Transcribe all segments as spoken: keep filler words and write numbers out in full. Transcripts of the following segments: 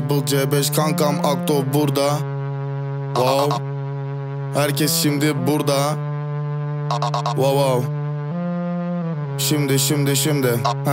Double C beş kankam Akto burada. Wow. Herkes şimdi burada. Wow wow. Şimdi şimdi şimdi ha.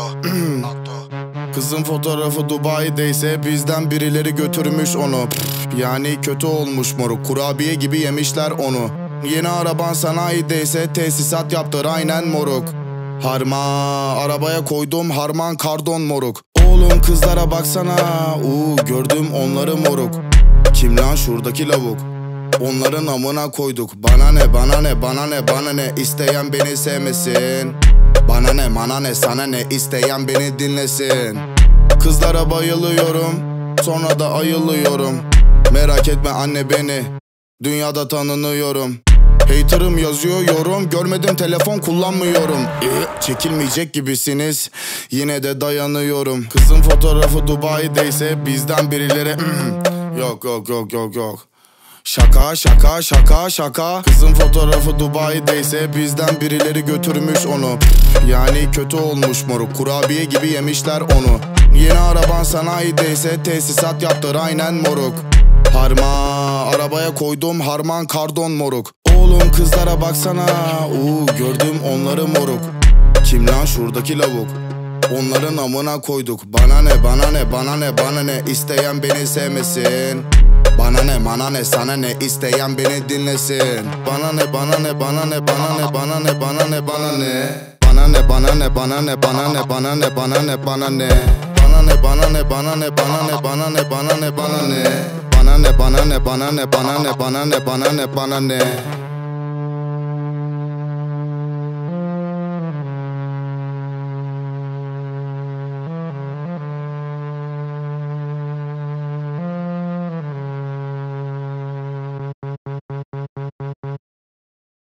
Kızın fotoğrafı Dubai'deyse bizden birileri götürmüş onu. Yani kötü olmuş moruk, kurabiye gibi yemişler onu. Yeni araban sanayideyse tesisat yaptır aynen moruk. Harma arabaya koydum harman kardon moruk. Oğlum kızlara baksana, uuu gördüm onları moruk. Kim lan şuradaki lavuk? Onların amına koyduk. Bana ne bana ne bana ne bana ne, isteyen beni sevmesin. Bana ne mana ne sana ne, isteyen beni dinlesin. Kızlara bayılıyorum, sonra da ayılıyorum. Merak etme anne beni, dünyada tanınıyorum. Hater'ım yazıyor yorum, görmedim telefon kullanmıyorum. ee, Çekilmeyecek gibisiniz, yine de dayanıyorum. Kızın fotoğrafı Dubai'deyse bizden birileri Yok yok yok yok yok. Şaka şaka şaka şaka. Kızın fotoğrafı Dubai'deyse bizden birileri götürmüş onu. Yani kötü olmuş moruk, kurabiye gibi yemişler onu. Yeni araban sanayideyse tesisat yaptır aynen moruk. Harma arabaya koydum harman kardon moruk. Oğlum kızlara baksana, uuu gördüm onları moruk. Kim lan şuradaki lavuk? Onların amına koyduk. Bana ne bana ne bana ne bana ne, isteyen beni sevmesin. Bana ne mana ne sana ne, isteyen beni dinlesin. Bana ne bana ne bana ne bana ne bana ne bana ne bana ne. Bana ne bana ne bana ne bana ne bana ne bana ne bana ne. Bana ne bana ne bana ne bana ne bana ne bana ne bana ne. Bana ne bana ne bana ne bana ne bana ne bana ne bana ne.